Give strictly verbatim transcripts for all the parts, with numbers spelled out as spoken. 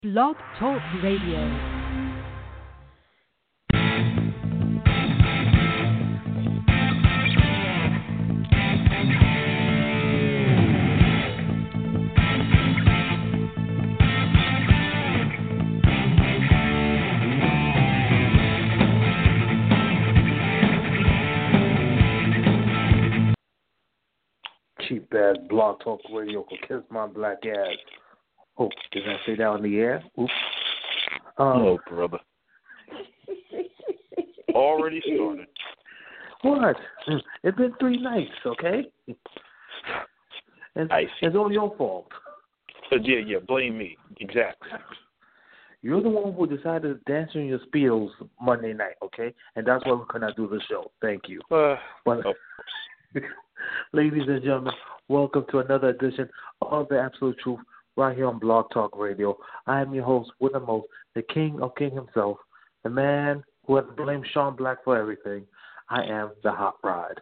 Blog Talk Radio. Cheap ass Blog Talk Radio could kiss my black ass. Oh, did I say that on the air? Oops. Um, no, brother. Already started. What? It's been three nights, okay? And I see. It's all your fault. Uh, yeah, yeah, blame me. Exactly. You're the one who decided to dance in your Speedos Monday night, okay? And that's why we could not do the show. Thank you. Uh, but, of ladies and gentlemen, welcome to another edition of The Absolute Truth right here on Blog Talk Radio. I am your host, with the most, the king of king himself, the man who has blamed Sean Black for everything. I am the Hot Rod.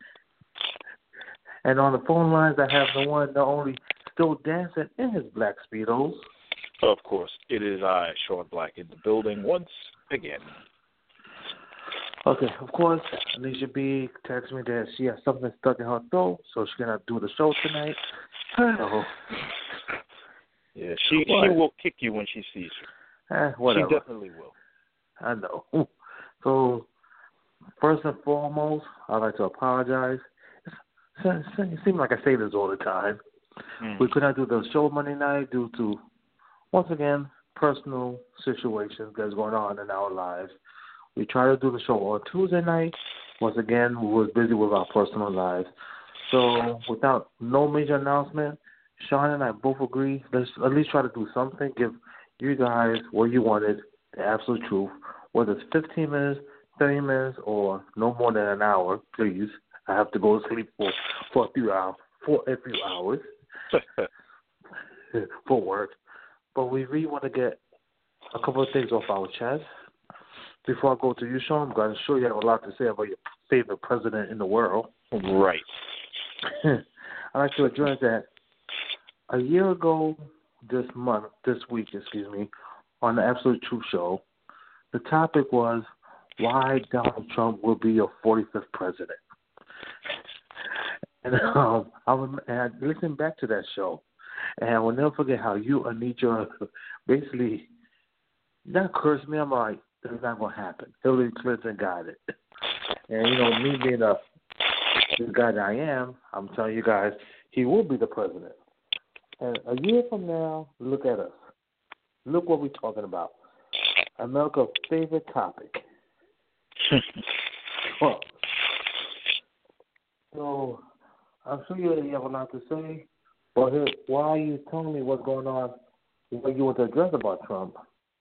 And on the phone lines, I have the one, the only, still dancing in his black Speedos. Of course, it is I, Sean Black, in the building once again. Okay, of course, Alicia B texted me that she has something stuck in her throat, so she's going to do the show tonight. So, yeah, she what? she will kick you when she sees you. Eh, whatever. She definitely will. I know. So, first and foremost, I'd like to apologize. It seems like I say this all the time. Mm. We could not do the show Monday night due to, once again, personal situations that's going on in our lives. We tried to do the show on Tuesday night. Once again, we were busy with our personal lives. So, without no major announcement, Sean and I both agree, let's at least try to do something, give you guys what you wanted, the absolute truth, whether it's fifteen minutes, thirty minutes, or no more than an hour, please. I have to go to sleep for, for a few hours, for a few hours, for work. But we really want to get a couple of things off our chest. Before I go to you, Sean, I'm going to show you have a lot to say about your favorite president in the world. Right. I'd like to address that. A year ago this month, this week, excuse me, on the Absolute Truth Show, the topic was why Donald Trump will be your forty-fifth president. And um, I, rem- and I listened back to that show, and I will never forget how you, Anitra, basically not cursed me. I'm like, it's not going to happen. Hillary Clinton got it. And, you know, me being a, the guy that I am, I'm telling you guys, he will be the president. And a year from now, look at us. Look what we're talking about. America's favorite topic. Well, so I'm sure you have a lot to say, but here, why are you telling me what's going on, what you want to address about Trump?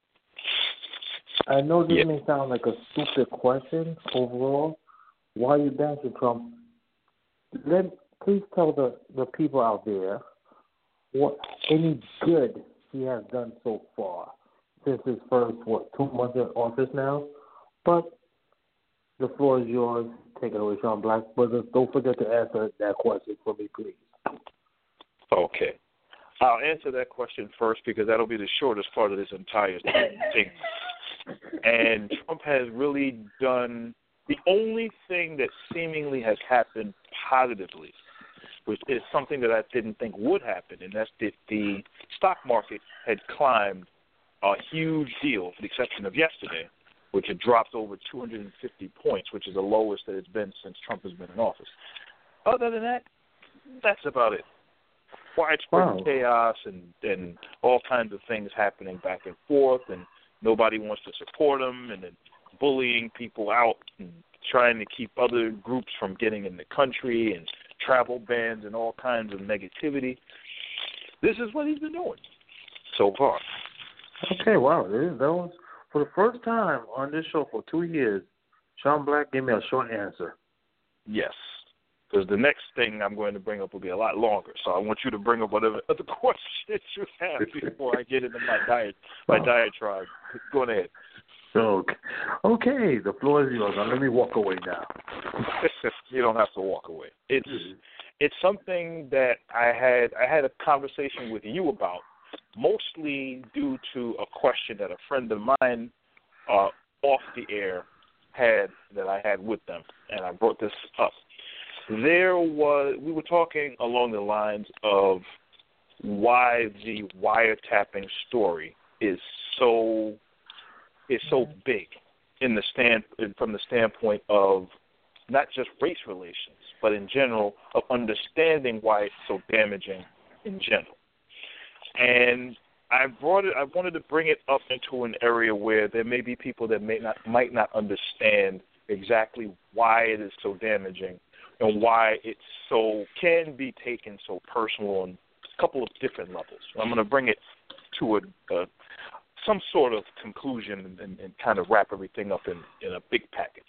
I know this yeah. may sound like a stupid question overall. Why are you bashing Trump? Let please tell the, the people out there what any good he has done so far since his first, what, two months in office now. But the floor is yours. Take it away, Sean Black. But don't forget to answer that question for me, please. Okay. I'll answer that question first because that'll be the shortest part of this entire thing. And Trump has really done the only thing that seemingly has happened positively, which is something that I didn't think would happen, and that's that the stock market had climbed a huge deal, with the exception of yesterday, which had dropped over two hundred fifty points, which is the lowest that it's been since Trump has been in office. Other than that, that's about it. Widespread Wow. chaos and, and all kinds of things happening back and forth, and nobody wants to support him, and then bullying people out and trying to keep other groups from getting in the country, and travel bans and all kinds of negativity. This is what he's been doing so far. Okay, wow. That was, for the first time on this show for two years, Sean Black gave me a short answer. Yes, because the next thing I'm going to bring up will be a lot longer, so I want you to bring up whatever other questions you have before I get into my diet, my diatribe. Go ahead. Okay. okay, the floor is yours. Now let me walk away now. You don't have to walk away. It's it's something that I had I had a conversation with you about mostly due to a question that a friend of mine uh, off the air had that I had with them, and I brought this up. There was we were talking along the lines of why the wiretapping story is so is so big in the stand from the standpoint of not just race relations, but in general of understanding why it's so damaging in general. And I brought it. I wanted to bring it up into an area where there may be people that may not might not understand exactly why it is so damaging and why it so can be taken so personal on a couple of different levels. So I'm going to bring it to a, a some sort of conclusion and, and kind of wrap everything up in, in a big package.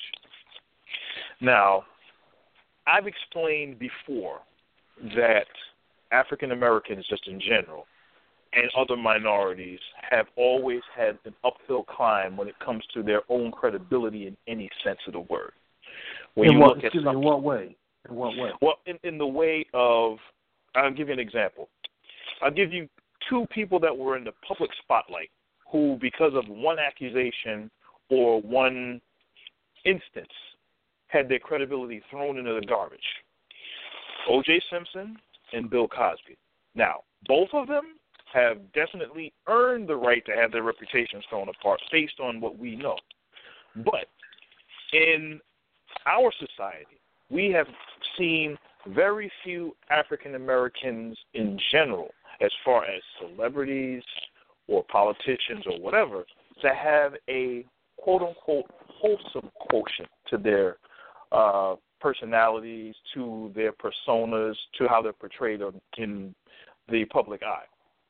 Now, I've explained before that African Americans, just in general, and other minorities have always had an uphill climb when it comes to their own credibility in any sense of the word. When in you what, look at excuse me, in what way? In what way? Well, in, in the way of, I'll give you an example. I'll give you two people that were in the public spotlight who, because of one accusation or one instance, had their credibility thrown into the garbage. O J Simpson and Bill Cosby. Now, both of them have definitely earned the right to have their reputations thrown apart based on what we know. But in our society, we have seen very few African Americans in general, as far as celebrities or politicians or whatever, to have a quote-unquote wholesome quotient to their uh, personalities, to their personas, to how they're portrayed in the public eye.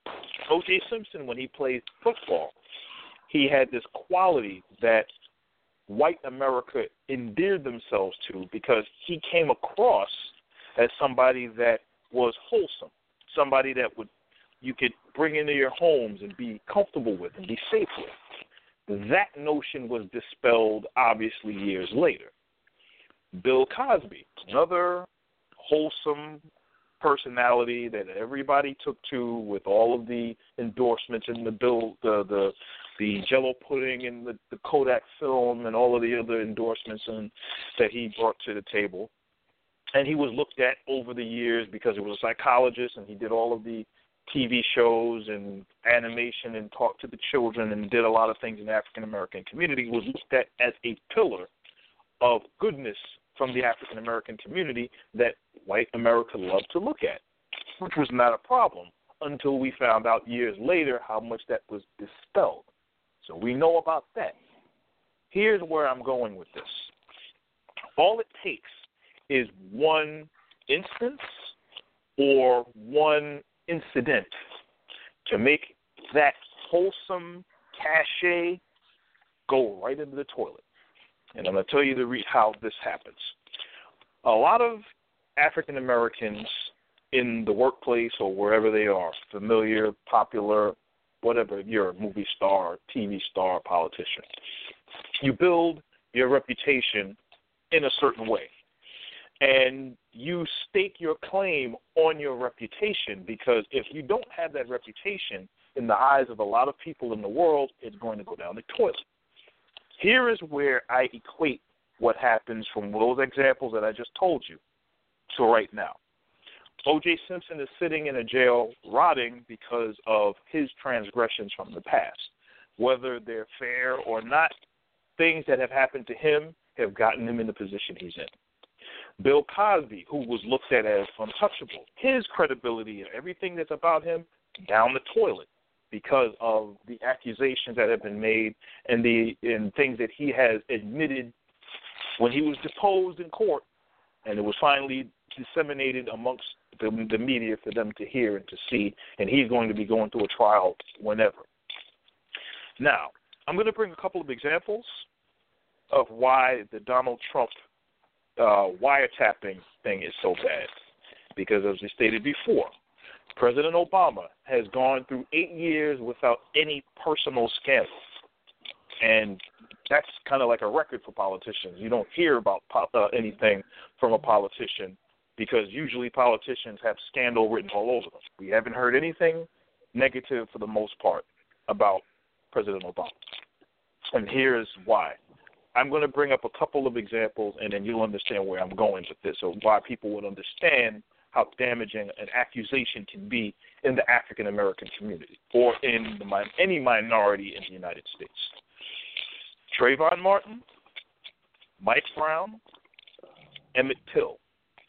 O J Simpson, when he played football, he had this quality that white America endeared themselves to because he came across as somebody that was wholesome, somebody that would you could bring into your homes and be comfortable with and be safe with. That notion was dispelled, obviously, years later. Bill Cosby, another wholesome personality that everybody took to with all of the endorsements and the bill, the the, the Jell-O pudding and the, the Kodak film and all of the other endorsements and, that he brought to the table. And he was looked at over the years because he was a psychologist and he did all of the T V shows and animation and talked to the children and did a lot of things in the African-American community. He was looked at as a pillar of goodness from the African-American community that white America loved to look at, which was not a problem until we found out years later how much that was dispelled. So we know about that. Here's where I'm going with this. All it takes is one instance or one incident to make that wholesome cachet go right into the toilet. And I'm going to tell you the re- how this happens. A lot of African Americans in the workplace or wherever they are, familiar, popular, whatever, you're a movie star, T V star, politician, you build your reputation in a certain way. And you stake your claim on your reputation because if you don't have that reputation in the eyes of a lot of people in the world, it's going to go down the toilet. Here is where I equate what happens from those examples that I just told you to right now. O J Simpson is sitting in a jail rotting because of his transgressions from the past. Whether they're fair or not, things that have happened to him have gotten him in the position he's in. Bill Cosby, who was looked at as untouchable, his credibility and everything that's about him down the toilet because of the accusations that have been made and the and things that he has admitted when he was deposed in court, and it was finally disseminated amongst the, the media for them to hear and to see, and he's going to be going through a trial whenever. Now, I'm going to bring a couple of examples of why the Donald Trump Uh, wiretapping thing is so bad. Because as we stated before, President Obama has gone through eight years without any personal scandal. And that's kind of like a record for politicians. You don't hear about po- uh, anything from a politician because usually politicians have scandal written all over them. We haven't heard anything negative for the most part about President Obama. And here's why. I'm going to bring up a couple of examples, and then you'll understand where I'm going with this, or why people would understand how damaging an accusation can be in the African-American community or in the, any minority in the United States. Trayvon Martin, Mike Brown, Emmett Till.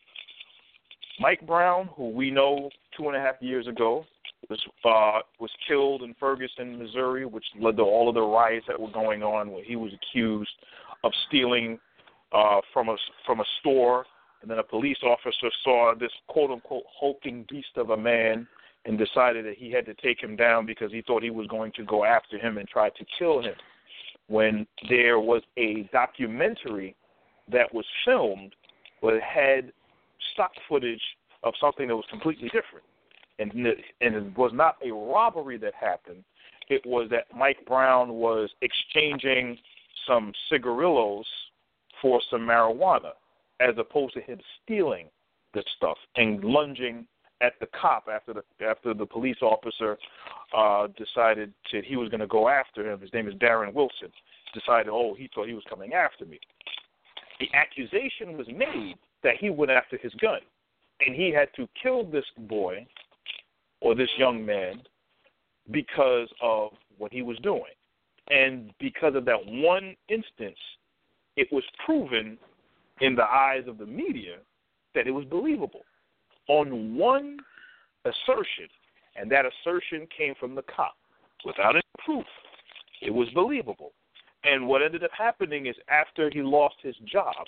Mike Brown, who we know two and a half years ago, was uh, was killed in Ferguson, Missouri, which led to all of the riots that were going on, where he was accused of stealing uh, from a from a store, and then a police officer saw this quote unquote hulking beast of a man and decided that he had to take him down because he thought he was going to go after him and try to kill him. When there was a documentary that was filmed, where it had stock footage of something that was completely different. And, and it was not a robbery that happened. It was that Mike Brown was exchanging some cigarillos for some marijuana, as opposed to him stealing the stuff and lunging at the cop after the after the police officer uh, decided that he was going to go after him. His name is Darren Wilson. Decided, oh, he thought he was coming after me. The accusation was made that he went after his gun, and he had to kill this boy or this young man because of what he was doing. And because of that one instance, it was proven in the eyes of the media that it was believable on one assertion, and that assertion came from the cop without any proof. It was believable. And what ended up happening is after he lost his job,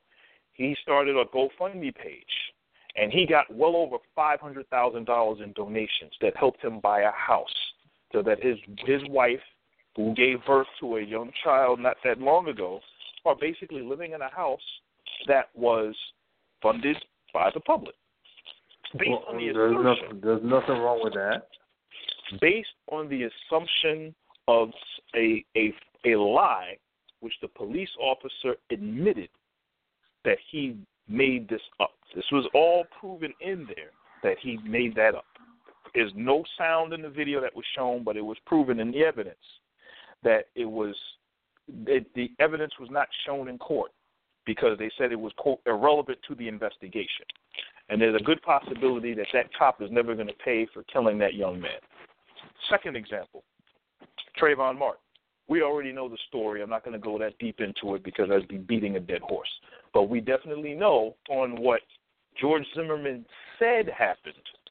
he started a GoFundMe page, and he got well over five hundred thousand dollars in donations that helped him buy a house so that his his wife, who gave birth to a young child not that long ago, are basically living in a house that was funded by the public. Based well, on the there's, assumption, nothing, there's nothing wrong with that. Based on the assumption of a, a, a lie, which the police officer admitted that he made this up. This was all proven in there that he made that up. There's no sound in the video that was shown, but it was proven in the evidence that it was it, the evidence was not shown in court because they said it was, quote, irrelevant to the investigation. And there's a good possibility that that cop is never going to pay for killing that young man. Second example, Trayvon Martin. We already know the story. I'm not going to go that deep into it because I'd be beating a dead horse. But we definitely know on what George Zimmerman said happened.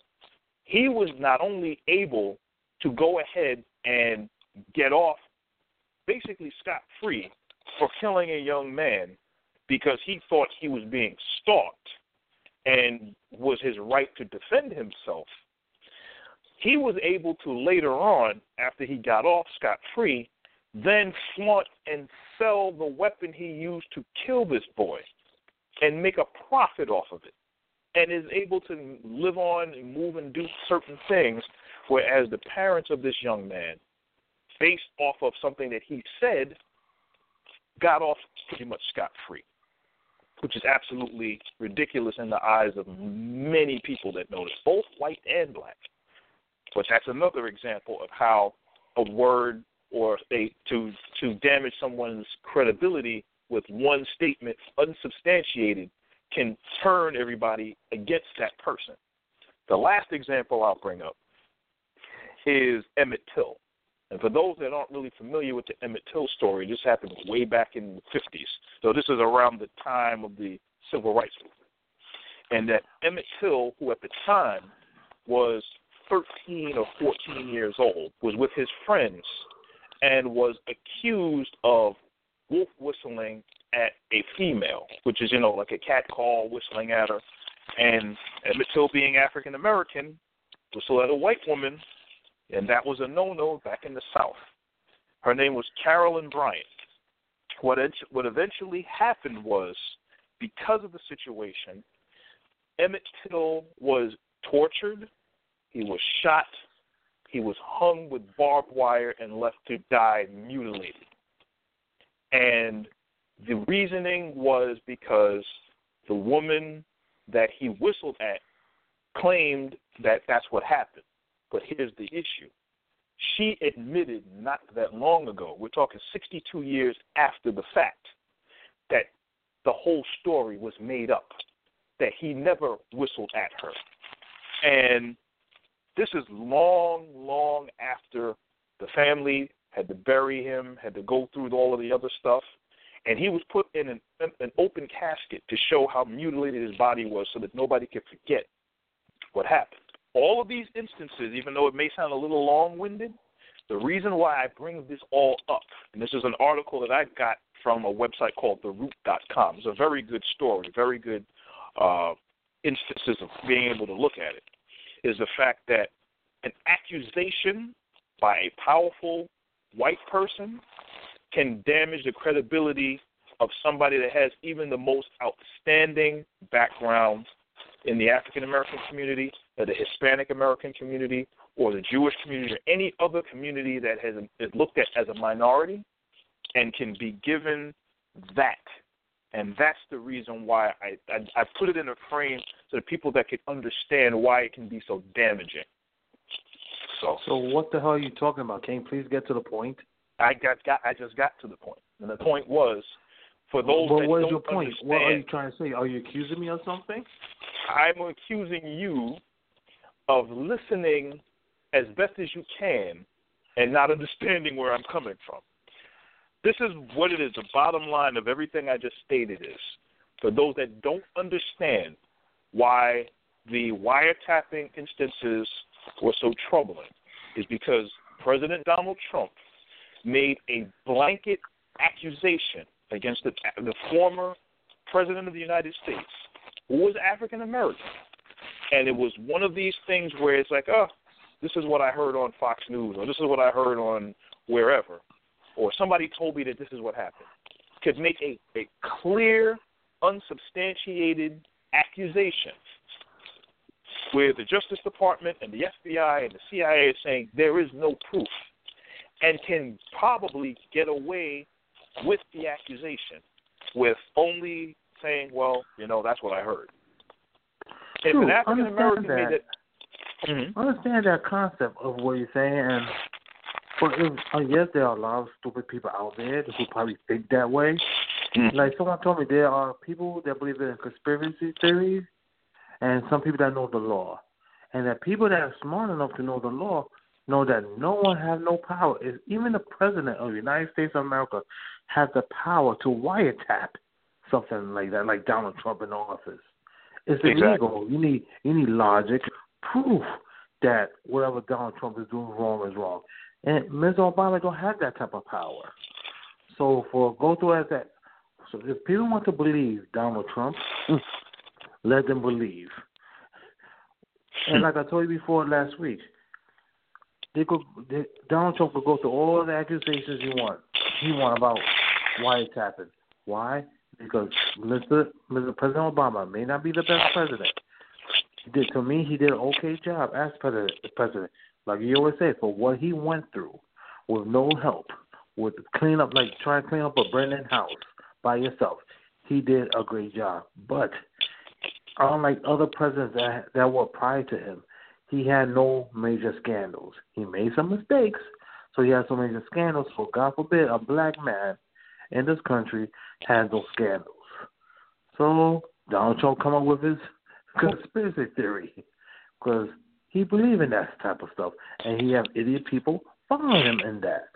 He was not only able to go ahead and get off basically scot-free for killing a young man because he thought he was being stalked and was his right to defend himself. He was able to later on, after he got off scot-free, then flaunt and sell the weapon he used to kill this boy and make a profit off of it, and is able to live on and move and do certain things, whereas the parents of this young man, based off of something that he said, got off pretty much scot-free, which is absolutely ridiculous in the eyes of many people that know this, both white and black. But that's another example of how a word or a, to to damage someone's credibility with one statement unsubstantiated can turn everybody against that person. The last example I'll bring up is Emmett Till. And for those that aren't really familiar with the Emmett Till story, this happened way back in the fifties. So this is around the time of the Civil Rights Movement. And that Emmett Till, who at the time was thirteen or fourteen years old, was with his friends and was accused of wolf whistling at a female, which is, you know, like a cat call, whistling at her. And Emmett Till, being African American, whistled at a white woman, and that was a no-no back in the South. Her name was Carolyn Bryant. What it, what eventually happened was, because of the situation, Emmett Till was tortured, he was shot, he was hung with barbed wire and left to die mutilated. And the reasoning was because the woman that he whistled at claimed that that's what happened. But here's the issue. She admitted not that long ago, we're talking sixty-two years after the fact, that the whole story was made up, that he never whistled at her. And this is long, long after the family had to bury him, had to go through all of the other stuff, and he was put in an, an open casket to show how mutilated his body was so that nobody could forget what happened. All of these instances, even though it may sound a little long-winded, the reason why I bring this all up, and this is an article that I got from a website called the root dot com. It's a very good story, very good uh, instances of being able to look at it, is the fact that an accusation by a powerful white person can damage the credibility of somebody that has even the most outstanding background in the African American community, or the Hispanic American community, or the Jewish community, or any other community that has is looked at as a minority and can be given that. And that's the reason why I, I, I put it in a frame so that people that can understand why it can be so damaging. So, so what the hell are you talking about? Can you please get to the point? I got, got I just got to the point. And the point was, for those well, that what is don't your point? understand, What are you trying to say? Are you accusing me of something? I'm accusing you of listening as best as you can and not understanding where I'm coming from. This is what it is. The bottom line of everything I just stated is, for those that don't understand why the wiretapping instances were so troubling, is because President Donald Trump made a blanket accusation against the, the former president of the United States, who was African American. And it was one of these things where it's like, oh, this is what I heard on Fox News, or this is what I heard on wherever, or somebody told me that this is what happened. Could make a, a clear, unsubstantiated accusation where the Justice Department and the F B I and the C I A are saying there is no proof, and can probably get away with the accusation with only saying, well, you know, that's what I heard. True. If an African American made it, mm-hmm. I understand that concept of what you're saying, and but if, uh, yes, there are a lot of stupid people out there who probably think that way. Mm-hmm. Like someone told me, there are people that believe in conspiracy theories, and some people that know the law, and that people that are smart enough to know the law know that no one has no power. Is even the president of the United States of America has the power to wiretap something like that, like Donald Trump in office. It's illegal. Exactly. You need you need logic, proof that whatever Donald Trump is doing wrong is wrong. And Miz Obama don't have that type of power. So for go through as that. So if people want to believe Donald Trump, let them believe. And like I told you before last week, they could they, Donald Trump could go through all the accusations he want. He want about wiretapping. Why? Because Mister Mister President Obama may not be the best president. He did, to me, he did an okay job as president. President, like you always say, for what he went through, with no help, with clean up, like trying to clean up a burning house by yourself, he did a great job. But unlike other presidents that that were prior to him, he had no major scandals. He made some mistakes, so he had some major scandals. So God forbid a black man in this country has those scandals. So Donald Trump come up with his conspiracy theory because he believes in that type of stuff, and he have idiot people following him in that.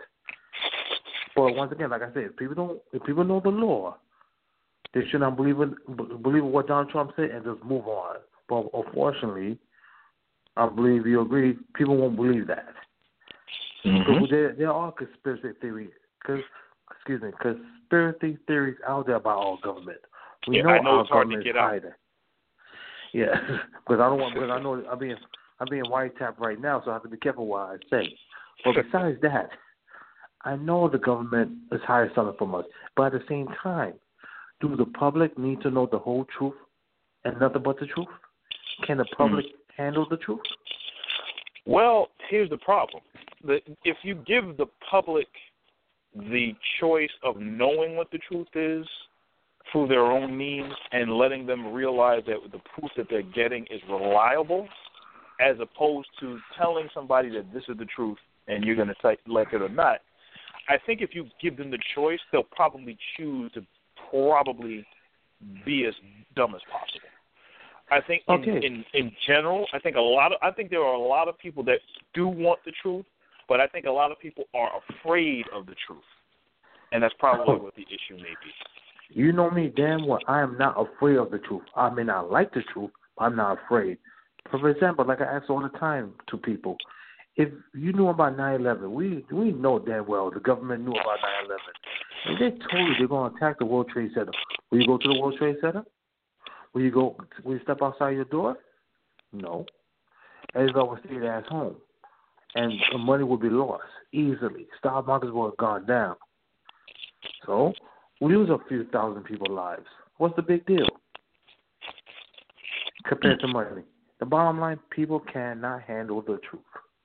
But once again, like I said, if people don't, if people know the law, they should not believe in believe in what Donald Trump said and just move on. But unfortunately, I believe you agree, people won't believe that. Mm-hmm. So there, there are conspiracy theories. Cause, excuse me, conspiracy theories out there about our government. We yeah, know, I know our it's hard government to get is out. hiding. Yeah, because I don't want. Because I know I'm being I'm being wiretapped right now, so I have to be careful what I say. But besides that, I know the government is hiding something from us. But at the same time, do the public need to know the whole truth and nothing but the truth? Can the public mm. handle the truth? Well, here's the problem. The, if you give the public the choice of knowing what the truth is through their own means and letting them realize that the proof that they're getting is reliable as opposed to telling somebody that this is the truth and you're going to like it or not. I think if you give them the choice, they'll probably choose to probably be as dumb as possible. I think in, okay. in, in general, I think a lot of I think there are a lot of people that do want the truth, but I think a lot of people are afraid of the truth, and that's probably what the issue may be. You know me damn well. I am not afraid of the truth. I may not like the truth, but I'm not afraid. For example, like I ask all the time to people, if you knew about nine eleven, we we know damn well the government knew about nine eleven. And they told you they're going to attack the World Trade Center. Will you go to the World Trade Center? Will you go? Will you step outside your door? No. Everybody will stay at home, and the money will be lost easily. Stock markets will have gone down. So we lose a few thousand people's lives. What's the big deal compared to money? The bottom line, people cannot handle the truth.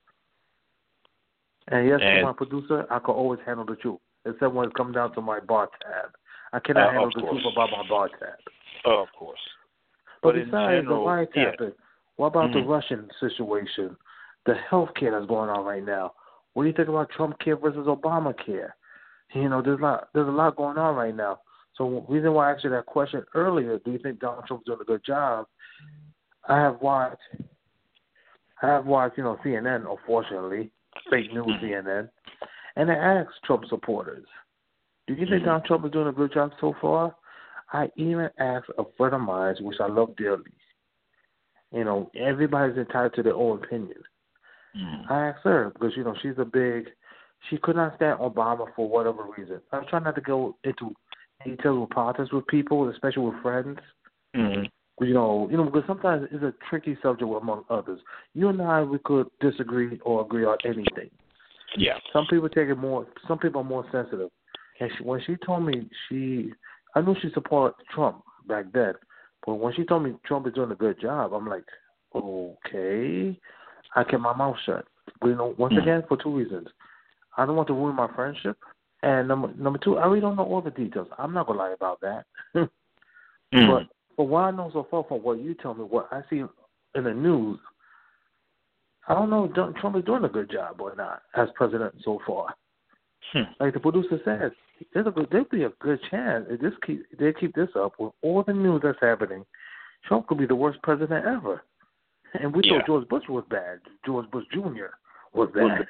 And yes, and, to my producer, I can always handle the truth, except when it comes down to my bar tab. I cannot uh, handle the truth about my bar tab. Uh, of course. But, but besides general, the wiretapping, yeah. what about mm-hmm. the Russian situation, the health care that's going on right now? What do you think about Trump care versus Obamacare? You know, there's a lot, there's a lot going on right now. So the reason why I asked you that question earlier, do you think Donald Trump's doing a good job? I have watched, I have watched, you know, C N N, unfortunately, fake news C N N, and I asked Trump supporters, do you think Donald Trump is doing a good job so far? I even asked a friend of mine, which I love dearly. You know, everybody's entitled to their own opinion. Mm. I asked her because, you know, she's a big, she could not stand Obama for whatever reason. I'm trying not to go into details with politics with people, especially with friends. Mm-hmm. You know, you know, because sometimes it's a tricky subject among others. You and I, we could disagree or agree on anything. Yeah. Some people take it more. Some people are more sensitive. And she, when she told me she, I knew she supported Trump back then, but when she told me Trump is doing a good job, I'm like, okay. I kept my mouth shut. But, you know, once mm. again, for two reasons. I don't want to ruin my friendship, and number number two, I really don't know all the details. I'm not gonna lie about that. mm. But but what I know so far from what you tell me, what I see in the news, I don't know if Trump is doing a good job or not as president so far. Hmm. Like the producer says, there's a good, there'll be a good chance if this keep they keep this up with all the news that's happening. Trump could be the worst president ever. And we yeah. thought George Bush was bad. George Bush Junior was bad.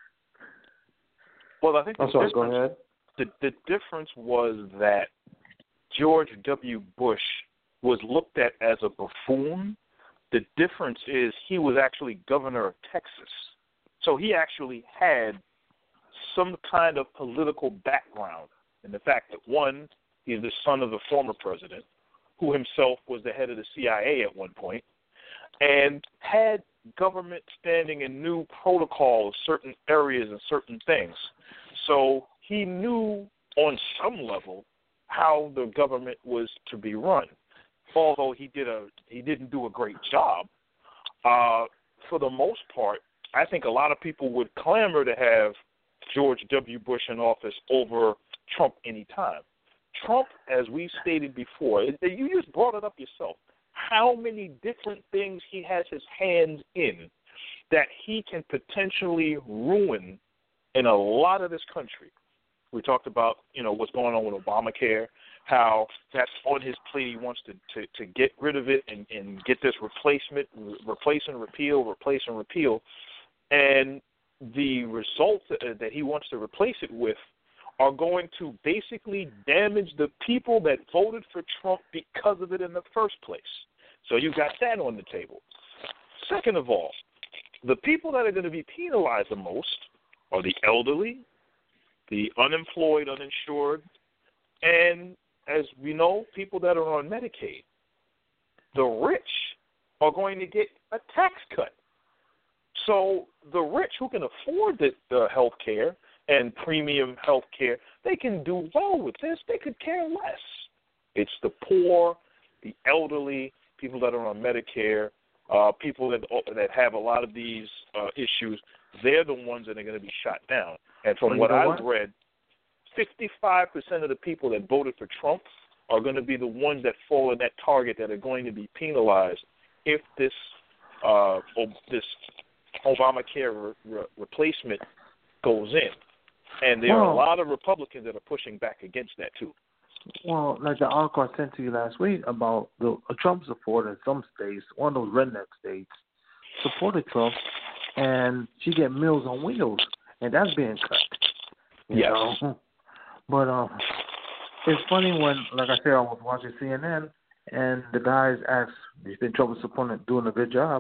Well, I think the, I'm sorry, difference, go ahead. The, the difference was that George W. Bush was looked at as a buffoon. The difference is he was actually governor of Texas. So he actually had some kind of political background in the fact that, one, he's the son of the former president, who himself was the head of the C I A at one point, and had government standing and knew protocol of certain areas and certain things. So he knew on some level how the government was to be run. Although he did a he didn't do a great job, uh, for the most part, I think a lot of people would clamor to have George W. Bush in office over Trump any time. Trump, as we stated before, you just brought it up yourself, how many different things he has his hands in that he can potentially ruin in a lot of this country. We talked about, you know, what's going on with Obamacare, how that's on his plate. He wants to, to, to get rid of it and, and get this replacement, replace and repeal, replace and repeal. And the results that he wants to replace it with are going to basically damage the people that voted for Trump because of it in the first place. So you got that on the table. Second of all, the people that are going to be penalized the most are the elderly, the unemployed, uninsured, and, as we know, people that are on Medicaid. The rich are going to get a tax cut. So the rich who can afford the, the health care and premium health care, they can do well with this. They could care less. It's the poor, the elderly, people that are on Medicare, uh, people that that have a lot of these uh, issues, they're the ones that are going to be shot down. And from what I've read, fifty-five percent of the people that voted for Trump are going to be the ones that fall in that target that are going to be penalized if this uh, this Obamacare re- re- replacement goes in. And there well, are a lot of Republicans that are pushing back against that, too. Well, like the article I sent to you last week about the a Trump supporter in some states, one of those redneck states, supported Trump, and she get Meals on Wheels, and that's being cut. You yes. know? But um, it's funny when, like I said, I was watching C N N, and the guys asked, "You've been Trump's opponent doing a good job?"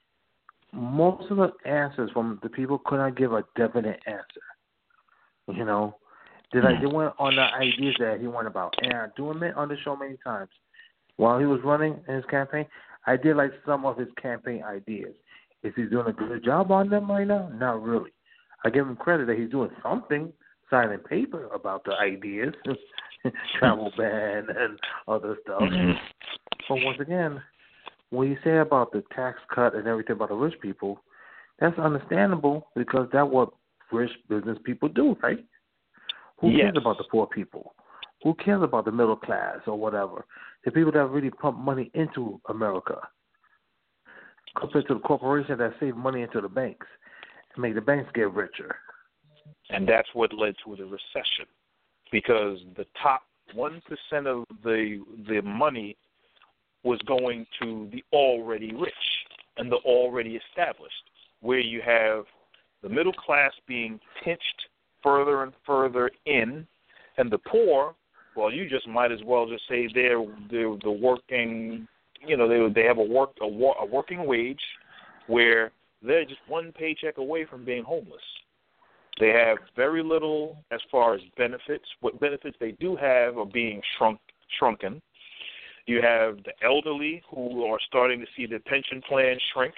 Most of the answers from the people could not give a definite answer. You know, they like they went on the ideas that he went about, and I do admit on the show many times while he was running in his campaign, I did like some of his campaign ideas. Is he doing a good job on them right now? Not really. I give him credit that he's doing something, signing paper about the ideas, travel ban and other stuff. But once again, when you say about the tax cut and everything about the rich people, that's understandable because that's what rich business people do, right? Who yes. cares about the poor people? Who cares about the middle class or whatever? The people that really pump money into America compared to the corporations that save money into the banks and make the banks get richer. And that's what led to the recession, because the top one percent of the the money was going to the already rich and the already established, where you have the middle class being pinched further and further in, and the poor, well, you just might as well just say they're, they're the working, you know, they they have a work a, a working wage where they're just one paycheck away from being homeless. They have very little as far as benefits. What benefits they do have are being shrunk shrunken. You have the elderly who are starting to see their pension plan shrink.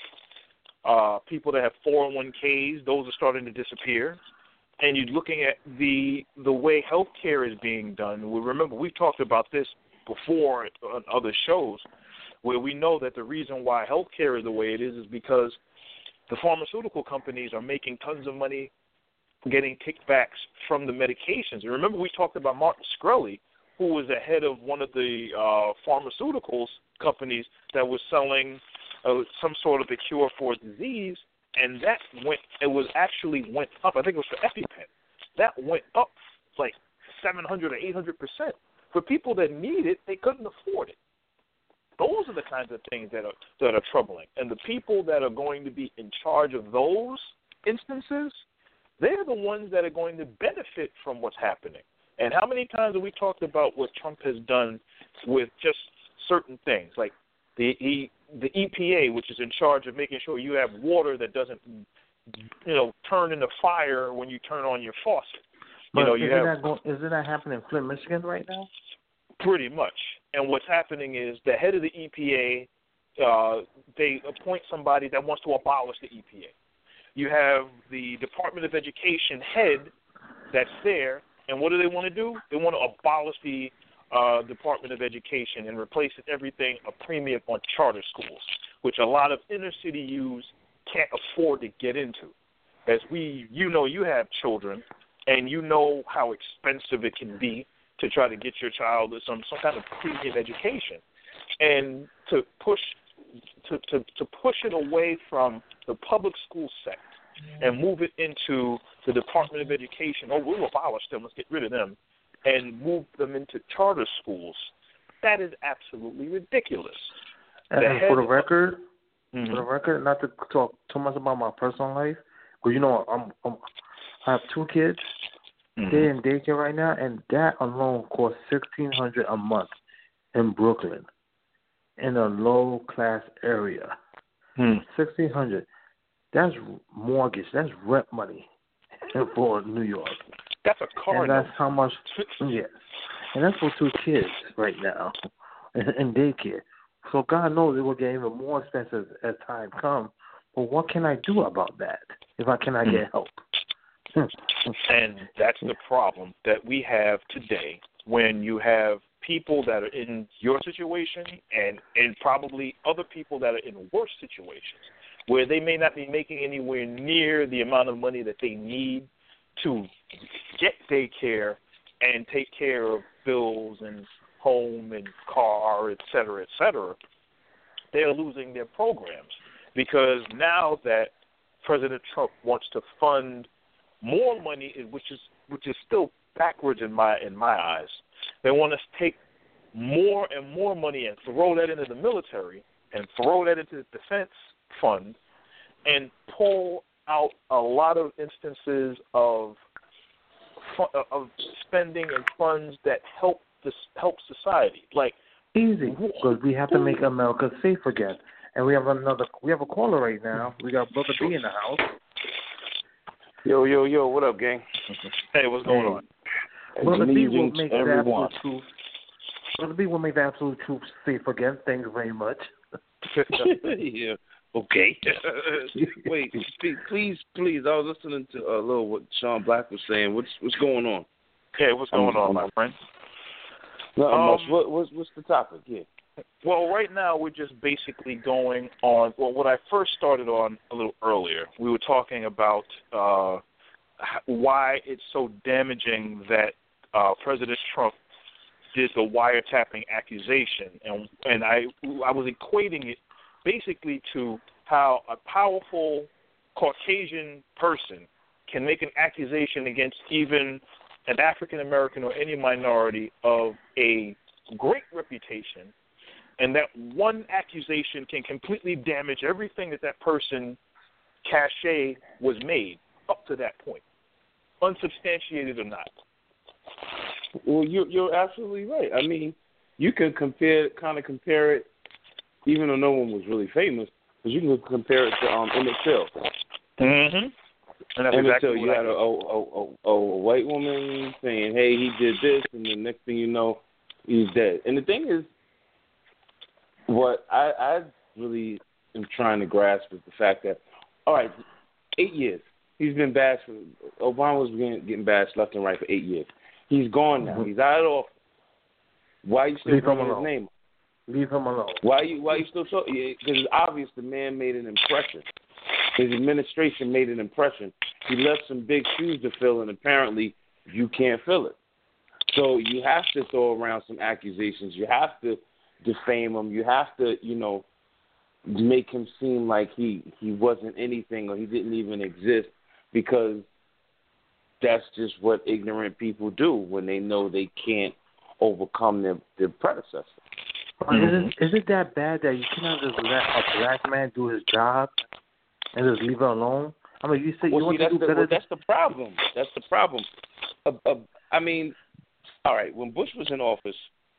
Uh, people that have four oh one k's, those are starting to disappear. And you're looking at the the way health care is being done. We remember we talked about this before on other shows, where we know that the reason why health care is the way it is is because the pharmaceutical companies are making tons of money getting kickbacks from the medications. And remember we talked about Martin Shkreli, who was the head of one of the uh, pharmaceuticals companies that was selling uh, some sort of a cure for a disease, and that went, it was actually went up, I think it was for EpiPen, that went up like seven hundred or eight hundred percent. For people that need it, they couldn't afford it. Those are the kinds of things that are, that are troubling. And the people that are going to be in charge of those instances, they're the ones that are going to benefit from what's happening. And how many times have we talked about what Trump has done with just certain things, like the he, the E P A, which is in charge of making sure you have water that doesn't, you know, turn into fire when you turn on your faucet. But you know, you isn't, have, that going, isn't that happening in Flint, Michigan right now? Pretty much. And what's happening is the head of the E P A, uh, they appoint somebody that wants to abolish the E P A. You have the Department of Education head that's there, and what do they want to do? They want to abolish the uh, Department of Education and replace everything a premium on charter schools, which a lot of inner city youths can't afford to get into. As we, you know, you have children, and you know how expensive it can be to try to get your child some some kind of premium education, and to push to, to, to push it away from the public school sector and move it into the Department of Education. Oh, we'll abolish them. Let's get rid of them, and move them into charter schools. That is absolutely ridiculous. And The for the head- record, Mhm. for the record, not to talk too much about my personal life, but you know, I'm, I'm I have two kids. Mhm. They're in daycare right now, and that alone costs sixteen hundred a month in Brooklyn, in a low class area. Hmm. Sixteen hundred. That's mortgage. That's rent money for New York. That's a car And that's note. how much. Yes, and that's for two kids right now in, in daycare. So God knows it will get even more expensive as time comes. But what can I do about that if I cannot Hmm. get help? And that's the problem that we have today when you have people that are in your situation and, and probably other people that are in worse situations where they may not be making anywhere near the amount of money that they need to get daycare and take care of bills and home and car, et cetera, et cetera. They're losing their programs because now that President Trump wants to fund more money, which is which is still backwards in my in my eyes. They want us to take more and more money and throw that into the military and throw that into the defense fund and pull out a lot of instances of of spending and funds that help this help society. Like easy, because we have to make America safe again. And we have another. We have a caller right now. We got Brother B in the house. Yo, yo, yo! What up, gang? Hey, what's going hey. on? Brother B will make the everyone. absolute truth. Brother B will make the absolute truth safe again. Thank you very much. Yeah. Okay. Wait, please, please. I was listening to a uh, little what Sean Black was saying. What's what's going on? Hey, what's going on, my friend? Not um, much. What, what's what's the topic? Yeah. Well, right now we're just basically going on. Well, what I first started on a little earlier, we were talking about uh, why it's so damaging that uh, President Trump did the wiretapping accusation, and and I I was equating it basically to how a powerful Caucasian person can make an accusation against even an African American or any minority of a great reputation, and that one accusation can completely damage everything that that person cachet was made up to that point, unsubstantiated or not. Well, you're you're absolutely right. I mean, you can compare, kind of compare it, even though no one was really famous, because you can compare it to um, Emmett Till. Mm-hmm. And that's Emmett exactly Till, you what had a, a, a, a white woman saying, "Hey, he did this," and the next thing you know, he's dead. And the thing is, what I, I really am trying to grasp is the fact that, all right, eight years. He's been bashed. For, Obama was getting, getting bashed left and right for eight years. He's gone now. He's out of office. Why are you still Leave him bringing his alone. name? Leave him alone. Why you Why you still so? Because it's obvious the man made an impression. His administration made an impression. He left some big shoes to fill, and apparently you can't fill it. So you have to throw around some accusations. You have to defame him. You have to, you know, make him seem like he, he wasn't anything or he didn't even exist, because that's just what ignorant people do when they know they can't overcome their, their predecessor. Mm-hmm. Is it, is it that bad that you cannot just let a black man do his job and just leave it alone? I mean, you say well, you want see, to do the, better. well, that's the problem. That's the problem. Uh, uh, I mean, all right, when Bush was in office,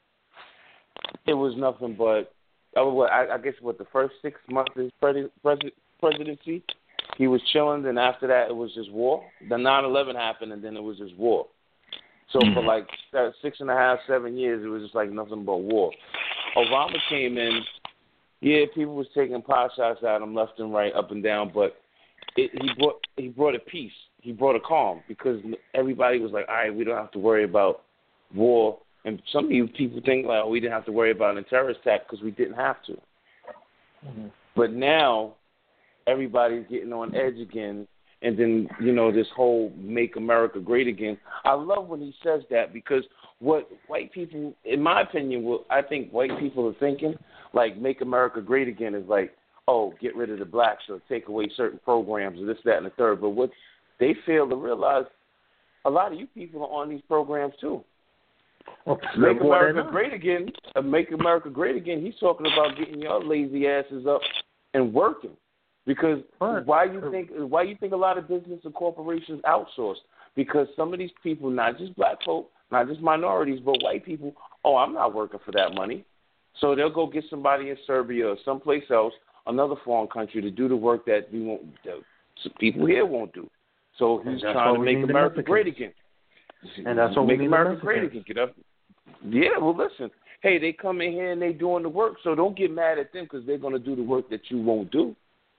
it was nothing but, uh, what, I, I guess, what, the first six months of his pres- pres- presidency, he was chilling, and after that it was just war. The nine eleven happened, and then it was just war. So for like six and a half, seven years, it was just like nothing but war. Obama came in, yeah, people was taking pot shots at him left and right, up and down, but it, he brought he brought a peace. He brought a calm, because everybody was like, all right, we don't have to worry about war. And some of you people think, like, oh, we didn't have to worry about a terrorist attack because we didn't have to. Mm-hmm. But now everybody's getting on edge again. And then, you know, this whole make America great again. I love when he says that, because what white people, in my opinion, what I think white people are thinking, like, make America great again is like, oh, get rid of the blacks or take away certain programs or this, that, and the third. But what they fail to realize, a lot of you people are on these programs too. Well, make America great again. Uh, make America great again. He's talking about getting your lazy asses up and working. Because What? why you think why you think a lot of business and corporations outsource? Because some of these people, not just black folk, not just minorities, but white people, oh, I'm not working for that money. So they'll go get somebody in Serbia or someplace else, another foreign country, to do the work that we won't, that people here won't do. So he's trying to make America great again. And that's what make we need America great again. Get up. Yeah, well, listen. Hey, they come in here and they doing the work, so don't get mad at them because they're going to do the work that you won't do.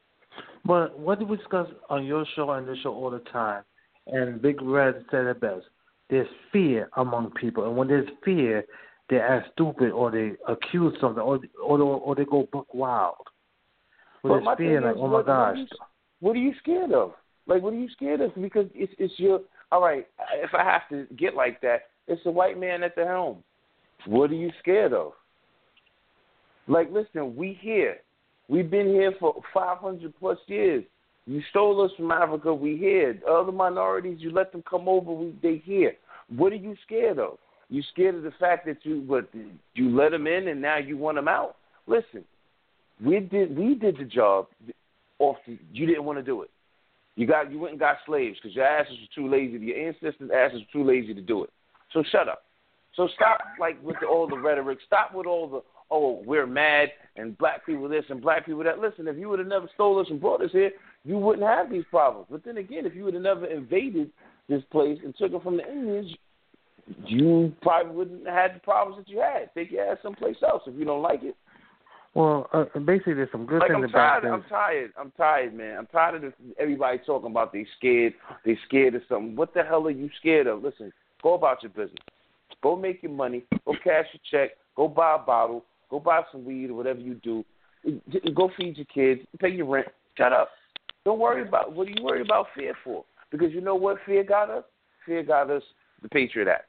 But what do we discuss on your show and this show all the time? And Big Red said it best. There's fear among people, and when there's fear, they act stupid or they accuse something, or or or they go buck wild. When there's fear, like, oh my gosh. What are you scared of? Like, what are you scared of? Because it's it's your, all right, if I have to get like that, it's a white man at the helm. What are you scared of? Like, listen, we here. We've been here for five hundred plus years. You stole us from Africa, we here. Other minorities, you let them come over, we, they here. What are you scared of? You scared of the fact that you what, you let them in and now you want them out? Listen, we did we did the job. Off the, you didn't want to do it. You got you went and got slaves because your asses were too lazy. Your ancestors' asses were too lazy to do it. So shut up. So stop like with the, all the rhetoric. Stop with all the oh we're mad and black people this and black people that. Listen, if you would have never stole us and brought us here, you wouldn't have these problems. But then again, if you would have never invaded this place and took it from the Indians, you probably wouldn't have had the problems that you had. Take your ass someplace else if you don't like it. Well, uh, basically, there's some good like, things I'm about tired, this. I'm tired. I'm tired, man. I'm tired of this, everybody talking about they scared. They scared of something. What the hell are you scared of? Listen, go about your business. Go make your money. Go cash your check. Go buy a bottle. Go buy some weed or whatever you do. Go feed your kids. Pay your rent. Shut up. Don't worry about what are you worried about fear for? Because you know what fear got us? Fear got us the Patriot Act.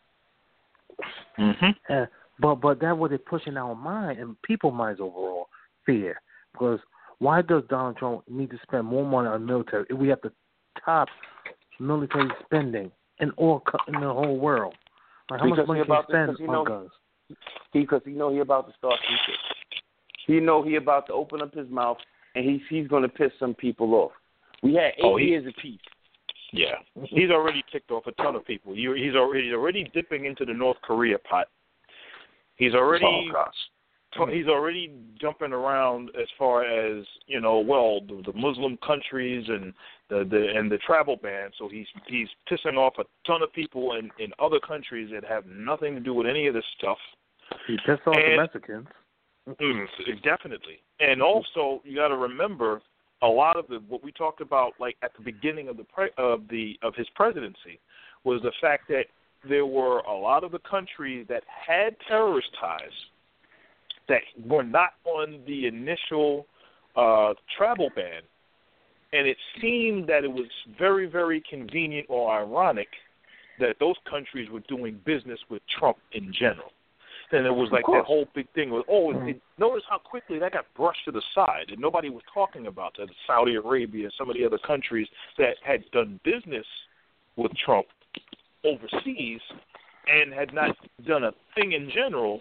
Mm-hmm. Uh, but but that what they push in our mind and people's minds overall, fear. Because why does Donald Trump need to spend more money on military if we have the top military spending in all co- in the whole world? Like how because much money he can about he spend to, he on know, guns? Because he, he know he about to start some shit. He know he about to open up his mouth and he's he's going to piss some people off. We had eight oh, he, years of peace. Yeah, he's already ticked off a ton of people. He, he's already he's already dipping into the North Korea pot. He's already Oh, he's already jumping around as far as you know. Well, the, the Muslim countries and the, the and the travel ban. So he's he's pissing off a ton of people in, in other countries that have nothing to do with any of this stuff. He pissed off and, the Mexicans. Mm, definitely, and also you got to remember a lot of the what we talked about, like at the beginning of the pre, of the of his presidency, was the fact that there were a lot of the countries that had terrorist ties that were not on the initial uh, travel ban, and it seemed that it was very, very convenient or ironic that those countries were doing business with Trump in general. And it was like that whole big thing was, oh, mm-hmm. it, notice how quickly that got brushed to the side, and nobody was talking about that. Saudi Arabia and some of the other countries that had done business with Trump overseas and had not done a thing in general,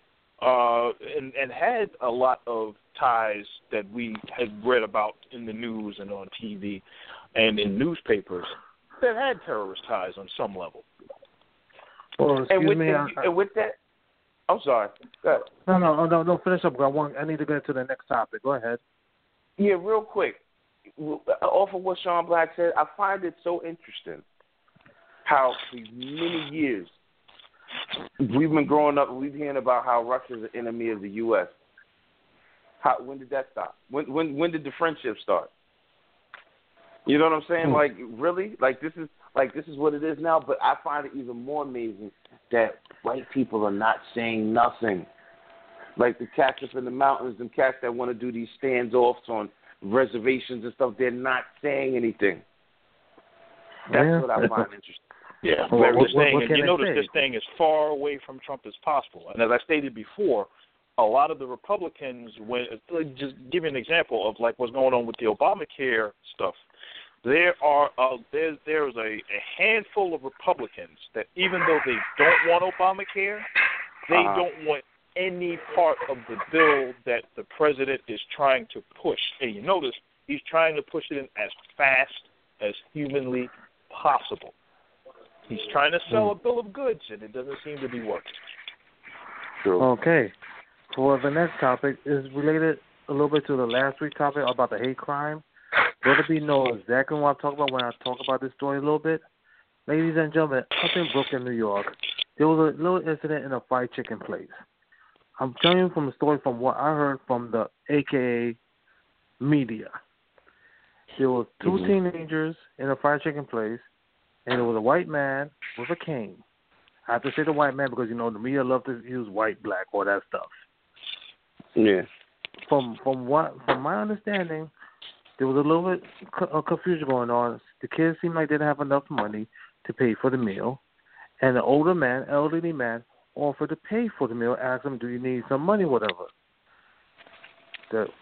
uh, and, and had a lot of ties that we had read about in the news and on T V and in newspapers that had terrorist ties on some level. Well, excuse and with me, the, I, and with that, I'm sorry. Go ahead. No, no, no, no. Finish up. I want. I need to get to the next topic. Go ahead. Yeah, real quick. Off of what Sean Black said, I find it so interesting how for many years we've been growing up and we've hearing about how Russia's an enemy of the U S. How? When did that stop? When? When? When did the friendship start? You know what I'm saying? Hmm. Like, really? Like this is like this is what it is now. But I find it even more amazing that white people are not saying nothing. Like the cats up in the mountains, them cats that want to do these standoffs on reservations and stuff, they're not saying anything. That's yeah. what I find interesting. Yeah, well, what, what, staying, what and can you I notice say? they're staying as far away from Trump as possible. And as I stated before, a lot of the Republicans, when just give you an example of like what's going on with the Obamacare stuff, there are uh, there's there's a, a handful of Republicans that even though they don't want Obamacare, they uh-huh. don't want any part of the bill that the president is trying to push. And you notice he's trying to push it in as fast as humanly possible. He's trying to sell a bill of goods, and it doesn't seem to be working. True. Okay. For the next topic is related a little bit to the last week's topic about the hate crime. Brother B knows exactly what I'm talking about when I talk about this story a little bit. Ladies and gentlemen, up in Brooklyn, New York, there was a little incident in a fried chicken place. I'm telling you from the story from what I heard from the A K A media. There were two mm-hmm. teenagers in a fried chicken place, and there was a white man with a cane. I have to say the white man because, you know, the media love to use white, black, all that stuff. Yeah. From from what from my understanding, there was a little bit of confusion going on. The kids seemed like they didn't have enough money to pay for the meal, and the older man, elderly man, offered to pay for the meal. Asked him, "Do you need some money, whatever?" The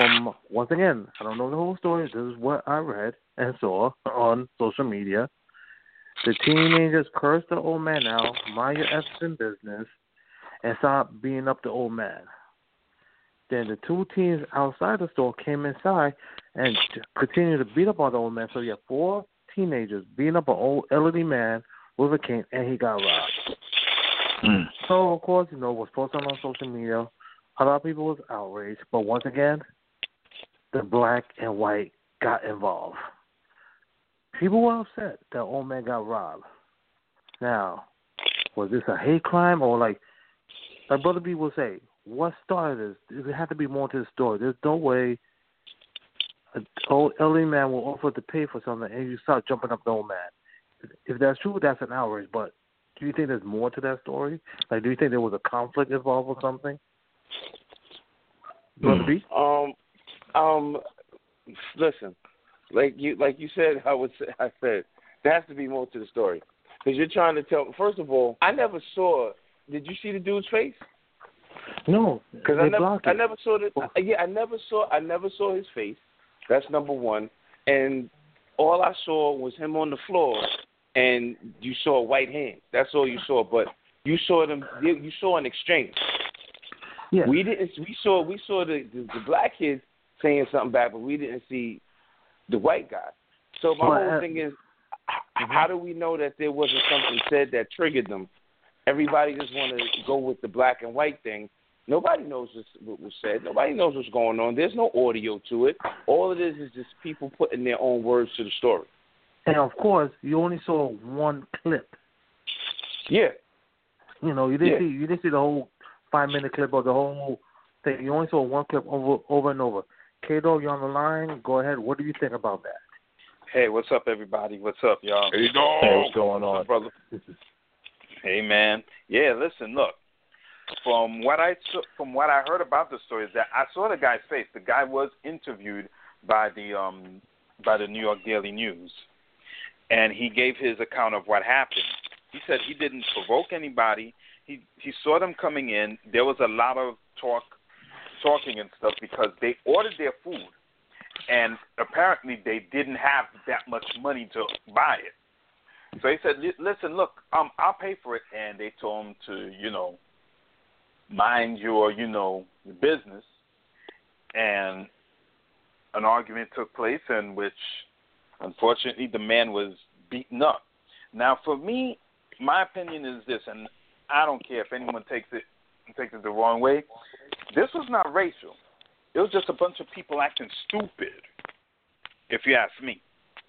from, once again, I don't know the whole story. This is what I read and saw on social media. The teenagers cursed the old man out, mind your effing business, and stopped beating up the old man. Then the two teens outside the store came inside and continued to beat up on the old man. So you have four teenagers beating up an old elderly man with a cane, and he got robbed. Mm. So, of course, you know, it was posted on social media. A lot of people was outraged. But once again, the black and white got involved. People were upset that old man got robbed. Now, was this a hate crime or like, like Brother B will say, what started this? There had to be more to the story. There's no way an old elderly man will offer to pay for something and you start jumping up the old man. If that's true, that's an outrage. But do you think there's more to that story? Like, do you think there was a conflict involved or something? Brother B? Um, um, listen, like you, like you said, I would say, I said there has to be more to the story because you're trying to tell. First of all, I never saw. Did you see the dude's face? No, because I never, I never saw the. Oh. Yeah, I never saw. I never saw his face. That's number one. And all I saw was him on the floor, and you saw a white hand. That's all you saw. But you saw them. You saw an exchange. Yeah. We didn't. We saw. We saw the, the the black kids saying something back, but we didn't see the white guy. So my well, whole uh, thing is, mm-hmm. how do we know that there wasn't something said that triggered them? Everybody just want to go with the black and white thing. Nobody knows what was said. Nobody knows what's going on. There's no audio to it. All it is is just people putting their own words to the story. And of course, you only saw one clip. Yeah. You know, you didn't yeah. see you didn't see the whole five minute clip or the whole thing. You only saw one clip over over and over. K-Dog, you're on the line. Go ahead. What do you think about that? Hey, what's up, everybody? What's up, y'all? Hey, dog. Hey, what's going on, brother? Hey, man. Yeah, listen, look. From what I from what I heard about the story is that I saw the guy's face. The guy was interviewed by the um by the New York Daily News, and he gave his account of what happened. He said he didn't provoke anybody. He he saw them coming in. There was a lot of talk, talking and stuff because they ordered their food, and apparently they didn't have that much money to buy it. So he said, "Listen, look, um, I'll pay for it," and they told him to, you know, mind your, you know, your business. And an argument took place in which, unfortunately, the man was beaten up. Now, for me, my opinion is this, and I don't care if anyone takes it takes it the wrong way. This was not racial. It was just a bunch of people acting stupid, if you ask me.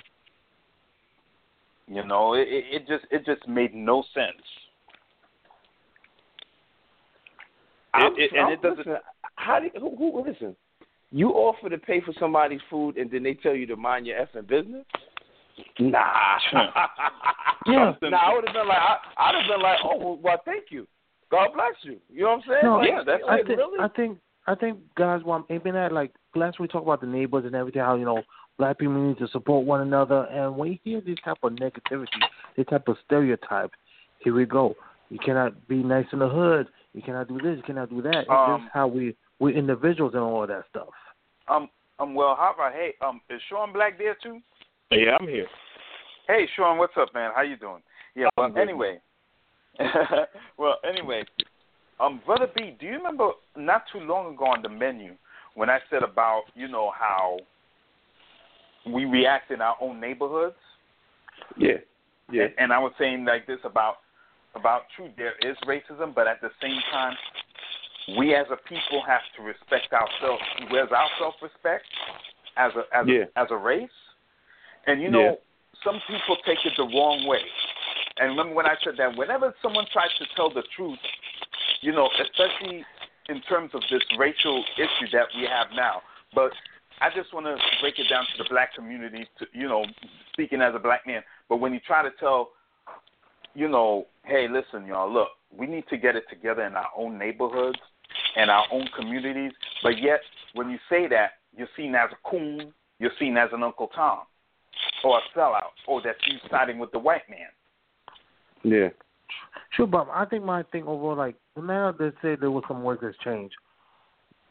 You know, it, it just it just made no sense. I'm, it, it, and I'm, it doesn't. Listen, how do you, who, who listen? You offer to pay for somebody's food, and then they tell you to mind your effing business. Nah, yeah. nah. I would have been like, I, I'd have been like, oh, well, well, thank you. God bless you. You know what I'm saying? No, like, yeah, that's I it. think, Really? I think, I think, guys, what I'm aiming at, like last week we talked about the neighbors and everything, how you know black people need to support one another, and when you hear this type of negativity, this type of stereotype, here we go. You cannot be nice in the hood. You cannot do this. You cannot do that. It's Um, just how we we individuals and all of that stuff. Um, um, well, how about, hey, um, is Sean Black there too? Yeah, I'm here. Hey, Sean, what's up, man? How you doing? Yeah. Well, I'm good. anyway. well, anyway, um, Brother B, do you remember not too long ago on the menu when I said about, you know, how we react in our own neighborhoods? Yeah. Yeah. And, and I was saying like this about about true, there is racism, but at the same time, we as a people have to respect ourselves. Where's our self-respect as a as yeah. a, as a race? And you know, yeah. some people take it the wrong way. And remember when I said that whenever someone tries to tell the truth, you know, especially in terms of this racial issue that we have now, but I just want to break it down to the black community, to, you know, speaking as a black man. But when you try to tell, you know, hey, listen, y'all, look, we need to get it together in our own neighborhoods and our own communities. But yet, when you say that, you're seen as a coon, you're seen as an Uncle Tom, or a sellout, or that you siding with the white man. Yeah. Sure, Bob. I think my thing overall, like, now they say there was some workers change.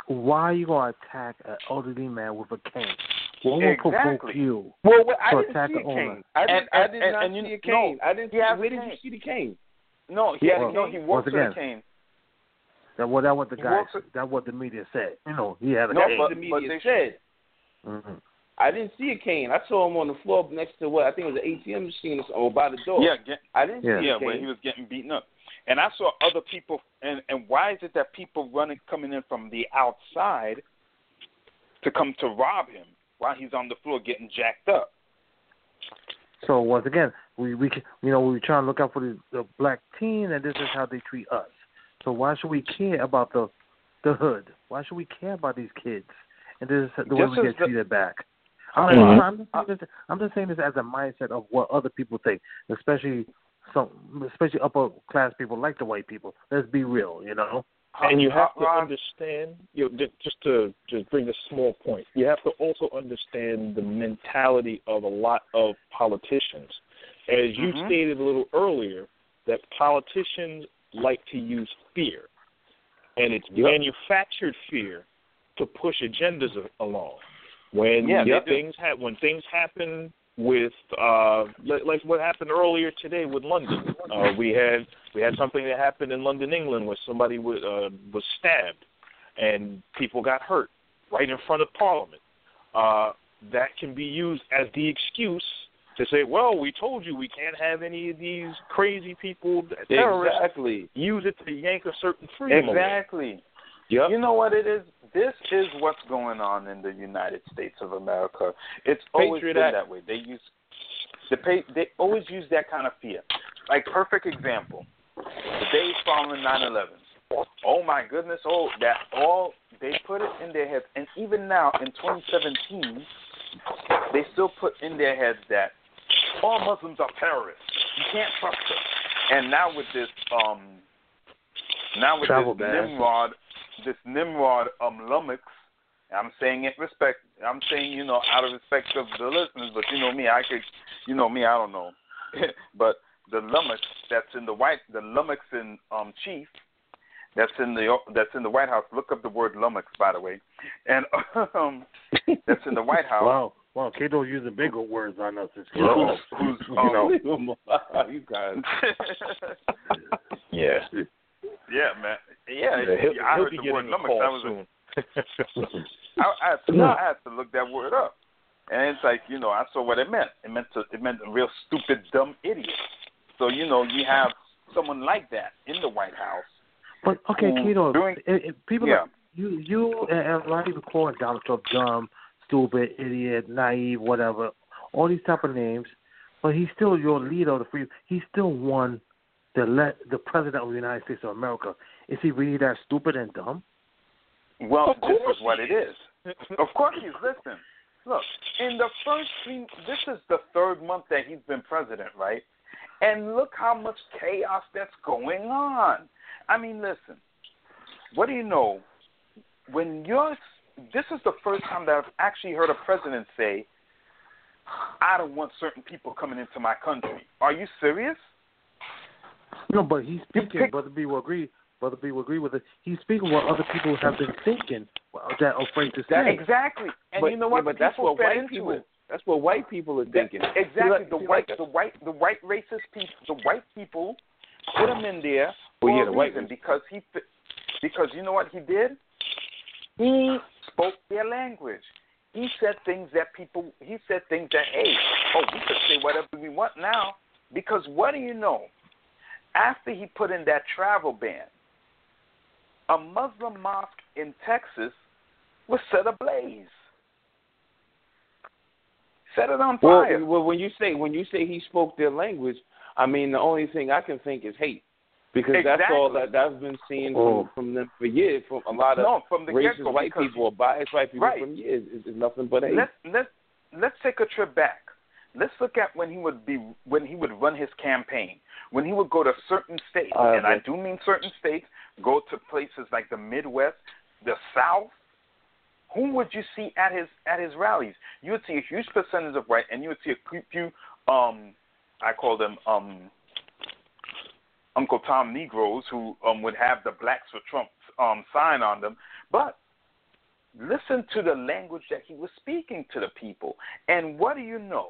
why are you going to attack an elderly man with a cane? What will Exactly. provoke you Well, well I to didn't attack see a an owner? cane. I did, And- I and- did and- not and you- see a cane. no, I didn't. he has Where a did cane. you see the cane? No, he, Yeah, no, he- he once walks with again, a cane. That what that what the He guys walks with- that what the media said. You know, he had a No, cane. That's what but- the but media they- said. Mm-hmm. I didn't see a cane. I saw him on the floor next to what I think it was an A T M machine or, something, or by the door. Yeah, get, I didn't Yeah. see yeah, a cane. where he was getting beaten up. And I saw other people, and and why is it that people running, coming in from the outside to come to rob him while he's on the floor getting jacked up? So once again, we we can- you know we try to look out for the, the black teen, and this is how they treat us. So why should we care about the the hood? Why should we care about these kids? And this is the way Just we as get the- treated back. I'm, Mhm. not, I'm, just saying this, I'm just saying this as a mindset of what other people think, especially some, especially upper class people like the white people. Let's be real, you know. And you have to Ron- understand, you know, ju- just to just bring a small point, you have to also understand the mentality of a lot of politicians. As you Mhm. stated a little earlier, that politicians like to use fear, and it's Yep. manufactured fear to push agendas a- along. When Yeah, they do. things ha- when things happen with uh, like, like what happened earlier today with London, uh, we had we had something that happened in London, England, where somebody w- uh, was stabbed and people got hurt right in front of Parliament. Uh, that can be used as the excuse to say, well, we told you we can't have any of these crazy people, terrorists, Exactly. use it to yank a certain freedom away. Exactly. Yep. You know what it is? This is what's going on in the United States of America. It's always Patriot been Act. that way. They use the pay, they always use that kind of fear. Like perfect example, the days following nine eleven. Oh my goodness! Oh, that all they put it in their heads, and even now in twenty seventeen, they still put in their heads that all Muslims are terrorists. You can't trust them. And now with this, um, now with Travel this ban. Nimrod, this Nimrod um lummox. I'm saying it respect. I'm saying you know out of respect of the listeners, but you know me, I could, you know me, I don't know. But the lummox that's in the white, the lummox in um chief, that's in the that's in the White House. Look up the word lummox, by the way, and um that's in the White House. Wow, wow, Kato's using bigger words on us. This kid. Who's, who's You um, know. you guys. Yeah. yeah, man. Yeah, Yeah, he'll, I he'll heard be the getting word a lummox. call That was soon. a, I, I, had to, I had to look that word up, and it's like you know I saw what it meant. It meant to, it meant a real stupid, dumb idiot. So you know you have someone like that in the White House. But okay, who Kato, doing- it, it, people yeah. are, you you and a lot of people calling Donald Trump dumb, stupid, idiot, naive, whatever, all these type of names. But he's still your leader of the free. He still won the le- the president of the United States of America. Is he really that stupid and dumb? Well, Of this course is what it is. Of course he's listen. Look, in the first three, this is the third month that he's been president, right? And look how much chaos that's going on. I mean, listen. What do you know? When you're, this is the first time that I've actually heard a president say, "I don't want certain people coming into my country." Are you serious? No, but he's You speaking. pick- Brother B will agree. Brother B will agree with it. He's speaking what other people have been thinking well, that are afraid to That, say. exactly. And but, you know what? yeah, but that's People what fed white into people. it. That's what white people are thinking. That, exactly. See, The like- white, see, the white, the white racist people, the white people put him in there for Well, yeah, a the white reason race. because he, fi- because you know what he did? He spoke their language. He said things that people. He said things that hey, oh, we could say whatever we want now because what do you know? After he put in that travel ban, a Muslim mosque in Texas was set ablaze. Set it on Well, fire. well, when you say when you say he spoke their language, I mean the only thing I can think is hate, because that's all Exactly. that I've been seeing Oh. from, from them for years. From a lot of No, from the racist get-go, white because- people or biased white people Right. from years. It's, it's nothing but hate. Let's let's let's take a trip back. Let's look at when he would be when he would run his campaign. When he would go to certain states, Uh, and I but- do mean certain states, go to places like the Midwest, the South. Who would you see at his at his rallies? You would see a huge percentage of white, and you would see a few um, I call them um, Uncle Tom Negroes who um, would have the Blacks for Trump um, sign on them. But listen to the language that he was speaking to the people. And what do you know?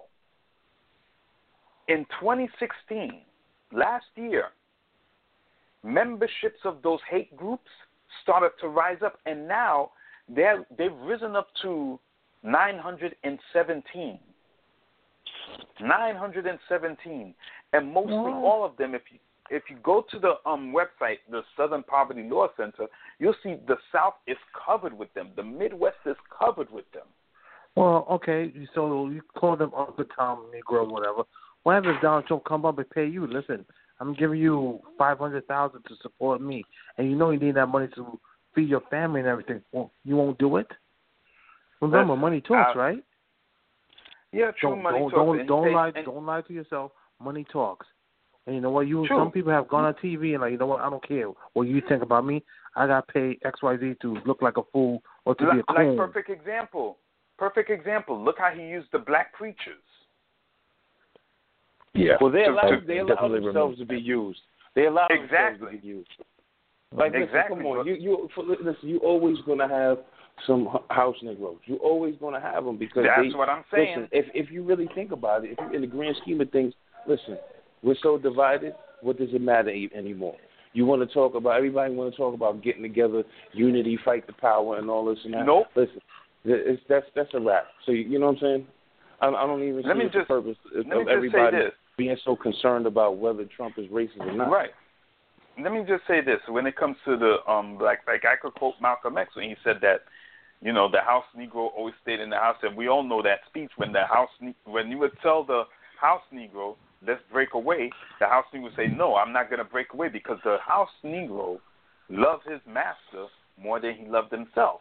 In twenty sixteen, last year, memberships of those hate groups started to rise up, and now they're, they've risen up to nine hundred seventeen. nine hundred seventeen. And mostly Wow. all of them, if you if you go to the um, website, the Southern Poverty Law Center, you'll see the South is covered with them. The Midwest is covered with them. Well, okay, so you call them Uncle Tom, Negro, whatever. What happens if Donald Trump come up and pay you? Listen, I'm giving you five hundred thousand dollars to support me, and you know you need that money to feed your family and everything. Well, you won't do it? Remember, Listen, money talks, I, right? Yeah, true. Don't money don't talks. don't, And- don't and- lie and- don't lie to yourself. Money talks. And you know what? You True. some people have gone on T V and like, you know what? I don't care what you think about me. I got paid X Y Z to look like a fool or to be a Like, coon. like perfect example. Perfect example. Look how he used the black preachers. Yeah. Well, they To- allow to they allow definitely themselves to be used. They allow themselves Exactly. to be used. Like, listen, Exactly. come on, you you for, listen. You always gonna have some h- house Negroes. You always gonna have them because That's they, what I'm saying. Listen, if if you really think about it, if you, in the grand scheme of things, listen, we're so divided. What does it matter e- anymore? You want to talk about everybody want to talk about getting together, unity, fight the power, and all this and that. Nope. Listen, it's, that's that's a wrap. So you, you know what I'm saying? I, I don't even Let see me what just- the purpose of, let me of just say everybody this. being so concerned about whether Trump is racist or not. Right. Let me just say this. When it comes to the um black, like I could quote Malcolm X when he said that, you know, the house Negro always stayed in the house, and we all know that speech when the house when you would tell the house Negro, let's break away, the house Negro would say, no, I'm not going to break away because the house Negro loves his master more than he loved himself.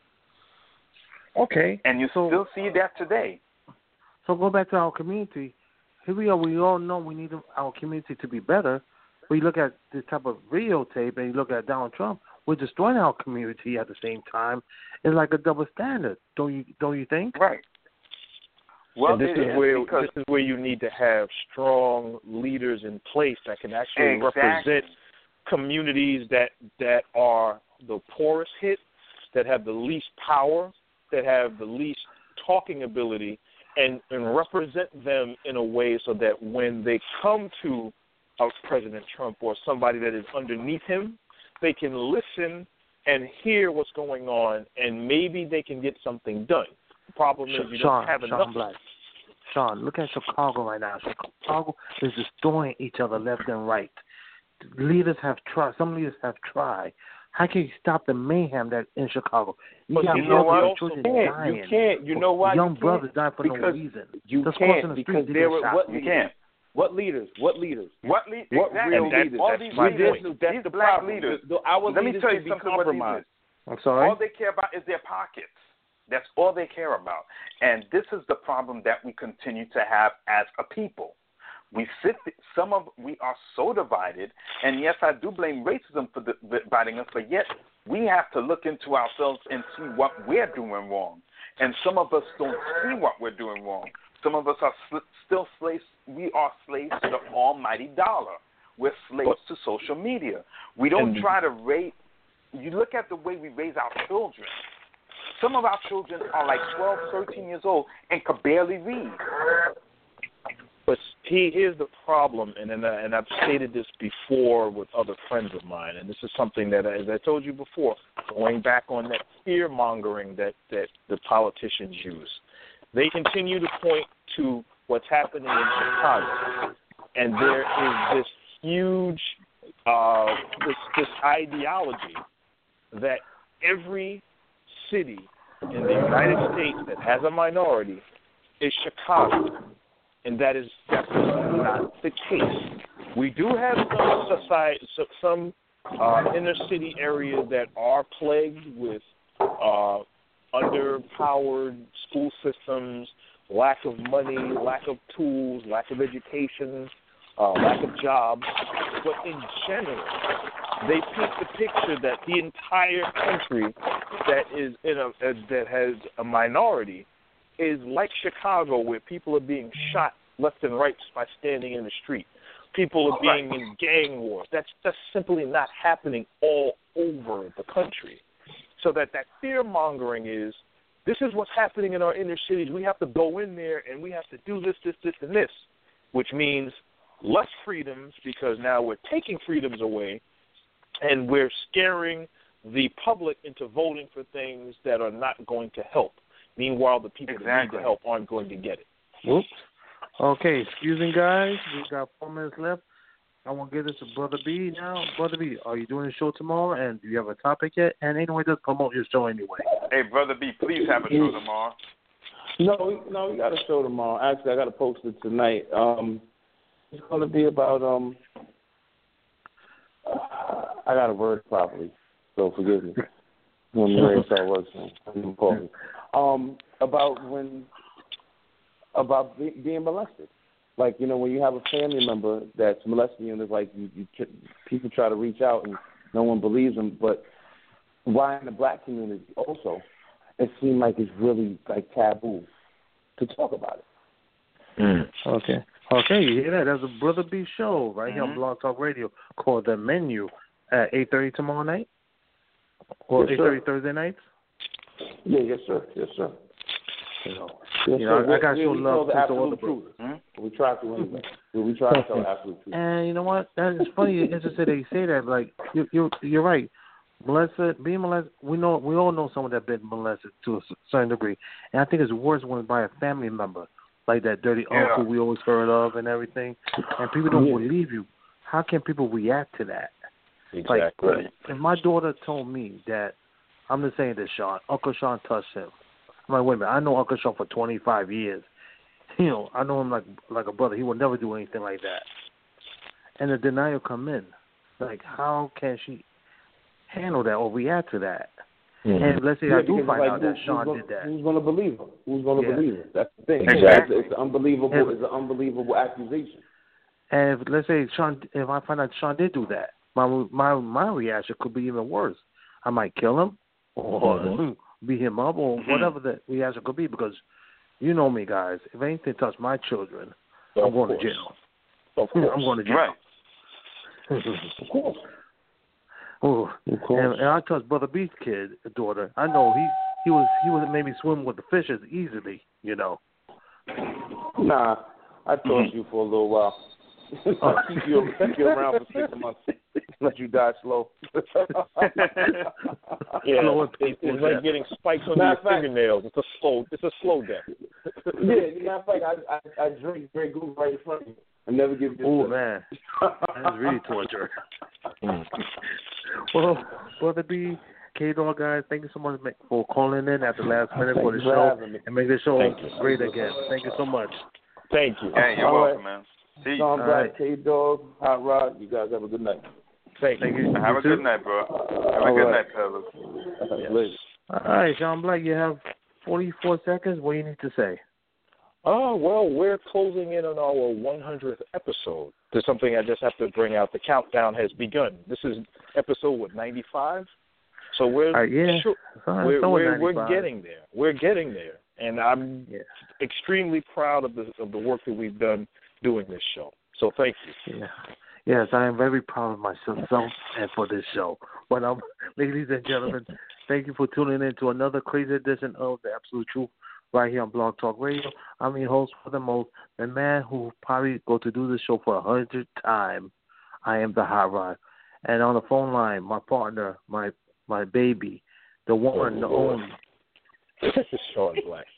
Okay. And you so, still see that today. So go back to our community. Here we are. We all know we need our community to be better. We look at this type of videotape and you look at Donald Trump. We're destroying our community at the same time. It's like a double standard. Don't you? Don't you think? Right. Well, and this it is is where because this is where you need to have strong leaders in place that can actually Exactly. represent communities that that are the poorest hit, that have the least power, that have the least talking ability, and, and represent them in a way so that when they come to a President Trump or somebody that is underneath him, they can listen and hear what's going on, and maybe they can get something done. The problem is you Sean, don't have Sean enough. Black. Sean, look at Chicago right now. Chicago is destroying each other left and right. Leaders have tried. Some leaders have tried. How can you stop the mayhem that in Chicago? You But got you know what? young children You can't. dying. You can't. You know why? Young you can't? brothers dying for no Because reason. You Just crossing can't the street, because they there get were shot. what you leaders? can't. What leaders? What leaders? What lead? What exactly. real that- leaders? All that's these my leaders, point. This is- that's these the black problem. leaders. The, the, our Let me leaders tell you can be something about these compromised. leaders. I'm sorry. All they care about is their pockets. That's all they care about. And this is the problem that we continue to have as a people. We sit, some of, we are so divided, and yes, I do blame racism for dividing us, but yet we have to look into ourselves and see what we're doing wrong. And some of us don't see what we're doing wrong. Some of us are sl- still slaves. We are slaves to the almighty dollar. We're slaves to social media. We don't And- try to raise, you look at the way we raise our children. Some of our children are like twelve, thirteen years old and could barely read. But he, here's the problem, and and, uh, and I've stated this before with other friends of mine, and this is something that, as I told you before, going back on that fear-mongering that, that the politicians use. They continue to point to what's happening in Chicago, and there is this huge uh, this, this ideology that every city in the United States that has a minority is Chicago. And that is definitely not the case. We do have some society, some uh, inner city areas that are plagued with uh, underpowered school systems, lack of money, lack of tools, lack of education, uh, lack of jobs. But in general, they paint the picture that the entire country that is in a uh, that has a minority is like Chicago, where people are being shot left and right by standing in the street. People are being in gang wars. That's that's simply not happening all over the country. so that that fear mongering is, this is what's happening in our inner cities. We have to go in there and we have to do this, this, this, and this, which means less freedoms because now we're taking freedoms away and we're scaring the public into voting for things that are not going to help. Meanwhile, the people exactly. that need the help aren't going to get it. Whoops. Okay, excuse me, guys. We've got four minutes left. I want to give this to Brother B now. Brother B, are you doing a show tomorrow? And do you have a topic yet? And anyway, just promote your show anyway. Hey, Brother B, please have a show tomorrow. No, we, no, we got a show tomorrow. Actually, I got to post it tonight. Um, it's going to be about um. I got to word it properly, so forgive me. When the radio start working, I'm calling. Um, about when about be, being molested. Like, you know, when you have a family member that's molesting you, and it's like you, you people try to reach out and no one believes them. But why in the black community also, it seemed like it's really like taboo to talk about it. Mm. Okay. Okay, you hear that? That's a Brother B show right here mm-hmm. on Blog Talk Radio called The Menu at eight thirty tomorrow night? Or yes, eight thirty Thursday nights? Yeah, yes, sir. Yes, sir. You know, yes, you know sir. I, I got we, show we love the to all the truth. Hmm? We try to anyway. we try to tell the absolute truth. And you know what? That is funny. It's just that they say that. Like you, you, you're right. Molested, being molested. We know, we all know someone that's been molested to a certain degree, and I think it's worse when it's by a family member, like that dirty yeah. uncle we always heard of and everything. And people don't yeah. believe you. How can people react to that? Exactly. Like, if my daughter told me that, I'm just saying this, Sean, Uncle Sean touched him. I'm like, wait a minute, I know Uncle Sean for twenty-five years. You know, I know him like like a brother. He would never do anything like that. And the denial come in. Like, how can she handle that or react to that? Mm-hmm. And let's say yeah, I do find like, out who, that Sean gonna, did that. Who's going to believe her? Who's going to yeah. believe her? That's the thing. Exactly. It's, it's unbelievable. And, it's an unbelievable accusation. And if, let's say Sean, if I find out Sean did do that, my my my reaction could be even worse. I might kill him or mm-hmm. beat him up or whatever the reaction could be, because you know me, guys. If anything touches my children, of I'm going course. to jail. Of course. I'm going to jail. Right. Of course. Oh, of course. And, and I touched Brother B's kid, daughter. I know he he was he was maybe swim with the fishes easily, you know. Nah, I tossed mm-hmm. you for a little while. Oh. keep, you, keep you around for six months. Let you die slow. yeah, it's, it's like getting spikes on your fingernails. It's a slow, it's a slow death. yeah, matter of fact, I, I, I drink Grey Goose right in front of you. I never give you. Oh man, that's really torture. Well, Brother B, K-Dog guys, thank you so much for calling in at the last minute for the show and make the show great again. Thank you so much. Thank you. Hey, you're All welcome, right. man. See you. Sean All Black, right. K-Dog, Hot Rod, you guys have a good night. Thank you. Thank you. Have you a too. good night, bro. Have All a good right. night, fellas. Yes. Later. All right, Sean Black, you have forty-four seconds. What do you need to say? Oh, well, we're closing in on our one hundredth episode. There's something I just have to bring out. The countdown has begun. This is episode, what, ninety-five? So we're uh, yeah, sure, Sorry, we're, we're, we're ninety-five. getting there. We're getting there. And I'm yeah. extremely proud of the of the work that we've done doing this show. So thank you. Yeah. Yes, I am very proud of myself and for this show. But, um, ladies and gentlemen, thank you for tuning in to another crazy edition of The Absolute Truth right here on Blog Talk Radio. I'm your host for the most, the man who probably go to do the show for a hundredth time. I am the Hot Rod. And on the phone line, my partner, my my baby, the one, the only. Sean Black.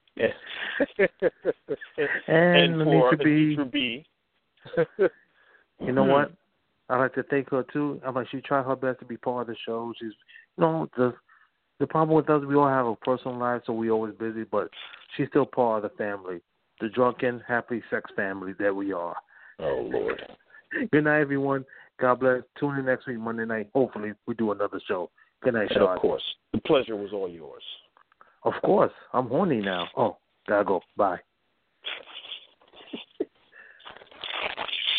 and, and for to be, to be. You know what? I'd like to thank her too. I'm like, she tried her best to be part of the show. She's, you know, the the problem with us, we all have a personal life, so we're always busy. But she's still part of the family, the drunken, happy sex family that we are. Oh Lord. Good night, everyone. God bless. Tune in next week, Monday night. Hopefully, we do another show. Good night, Sean. Of course, the pleasure was all yours. Of course, I'm horny now. Oh, gotta go. Bye.